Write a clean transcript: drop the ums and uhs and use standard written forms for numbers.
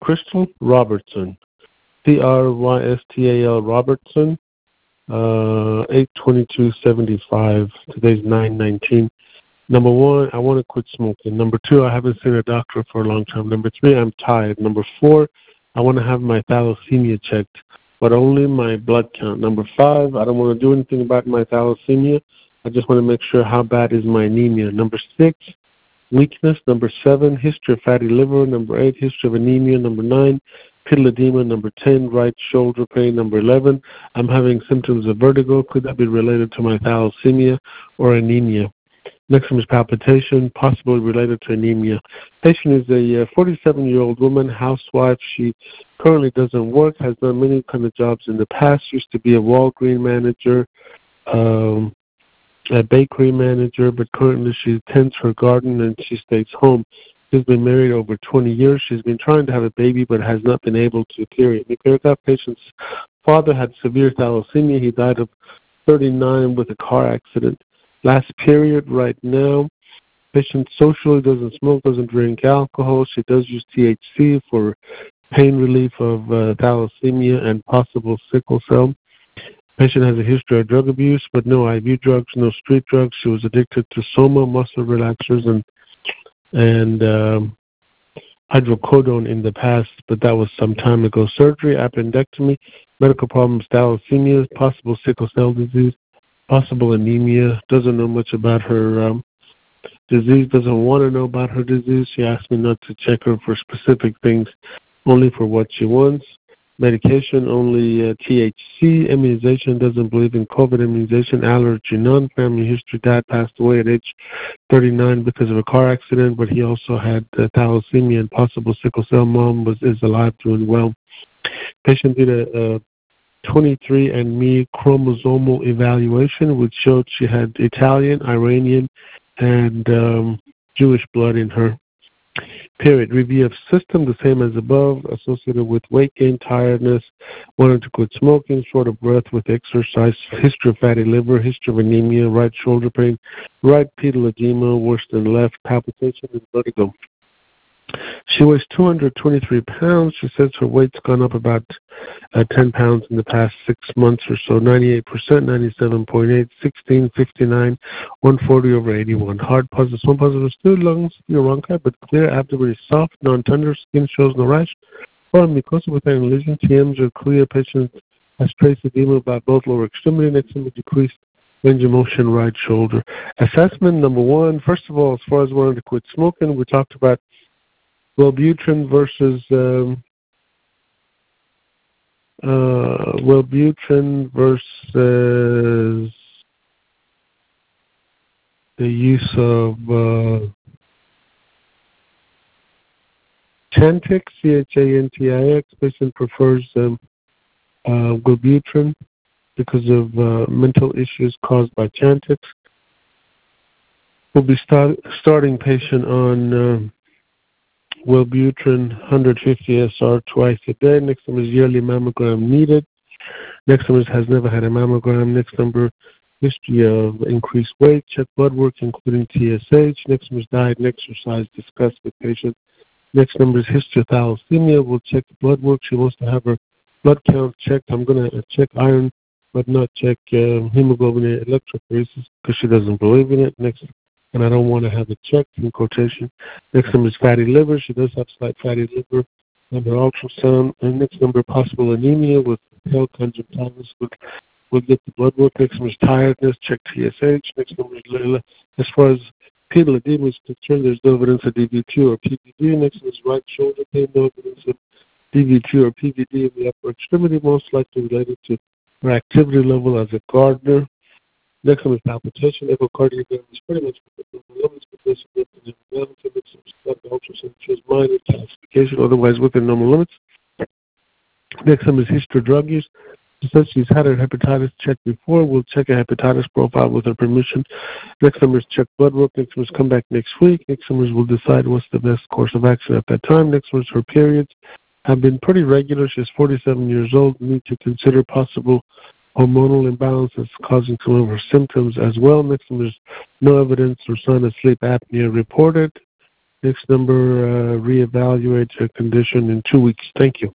Crystal Robertson. Crystal Robertson. 8/22/75. Today's 9/19. Number one, I want to quit smoking. Number two, I haven't seen a doctor for a long time. Number three, I'm tired. Number four, I want to have my thalassemia checked, but only my blood count. Number five, I don't want to do anything about my thalassemia. I just want to make sure how bad is my anemia. Number six, weakness. Number seven, history of fatty liver. Number eight, history of anemia. Number nine, pidal edema. Number 10, right shoulder pain. Number 11, I'm having symptoms of vertigo. Could that be related to my thalassemia or anemia? Next one is palpitation, possibly related to anemia. Patient is a 47-year-old woman, housewife. She currently doesn't work, has done many kind of jobs in the past, used to be a Walgreens manager, a bakery manager, but currently she tends her garden and she stays home. She's been married over 20 years. She's been trying to have a baby but has not been able to, period. The patient's father had severe thalassemia. He died of 39 with a car accident. Last period right now, patient socially doesn't smoke, doesn't drink alcohol. She does use THC for pain relief of thalassemia and possible sickle cell. Patient has a history of drug abuse, but no IV drugs, no street drugs. She was addicted to Soma muscle relaxers and hydrocodone in the past, but that was some time ago. Surgery, appendectomy, medical problems, thalassemia, possible sickle cell disease, possible anemia, doesn't know much about her disease, doesn't want to know about her disease. She asked me not to check her for specific things, only for what she wants. Medication, only THC. Immunization, doesn't believe in COVID immunization. Allergy, none. Family history, dad passed away at age 39 because of a car accident, but he also had thalassemia and possible sickle cell. Mom is alive, doing well. Patient did a 23andMe chromosomal evaluation, which showed she had Italian, Iranian, and Jewish blood in her. Period. Review of system, the same as above, associated with weight gain, tiredness, wanting to quit smoking, short of breath with exercise, history of fatty liver, history of anemia, right shoulder pain, right pedal edema, worse than left, palpitation, and vertigo. She weighs 223 pounds. She says her weight's gone up about 10 pounds in the past 6 months or so. 98%, 97.8, 16, 59, 140/81. Heart positive, swim positive, still lungs, bronchi, but clear. Abdomen is soft, non-tender. Skin shows no rash. Foreign mucosa with any lesion. TMs are clear. Patient has trace edema about both lower extremity. Next one, decreased range of motion, right shoulder. Assessment number one. First of all, as far as wanting to quit smoking, we talked about Wellbutrin versus the use of Chantix, Chantix. Patient prefers Wellbutrin because of mental issues caused by Chantix. We'll be starting patient on Wellbutrin 150 SR twice a day. Next number is yearly mammogram needed. Next number is has never had a mammogram. Next number, history of increased weight. Check blood work, including TSH. Next number is diet and exercise discussed with patient. Next number is history of thalassemia. We'll check the blood work. She wants to have her blood count checked. I'm going to check iron, but not check hemoglobin electrophoresis because she doesn't believe in it. Next, and I don't want to have it checked, in quotation. Next number is fatty liver. She does have slight fatty liver. Number ultrasound. And next number, possible anemia with pale conjunctivitis. We'll get the blood work. Next number is tiredness. Check TSH. Next number is, as far as pedal edema is concerned, there's no evidence of DVT or PVD. Next one is right shoulder pain. No evidence of DVT or PVD in the upper extremity, most likely related to her activity level as a gardener. Next one is palpitation. Echocardiogram is pretty much within normal limits, but there's significant imbalance. Next one is ultrasound shows minor calcification, otherwise within normal limits. Next one is history of drug use. She says she's had her hepatitis checked before. We'll check a hepatitis profile with her permission. Next number is check blood work. Next number is come back next week. Next number is we'll decide what's the best course of action at that time. Next one is her periods have been pretty regular. She's 47 years old. We need to consider possible hormonal imbalances causing some of her symptoms as well. Next one is no evidence or sign of sleep apnea reported. Next number reevaluates your condition in 2 weeks. Thank you.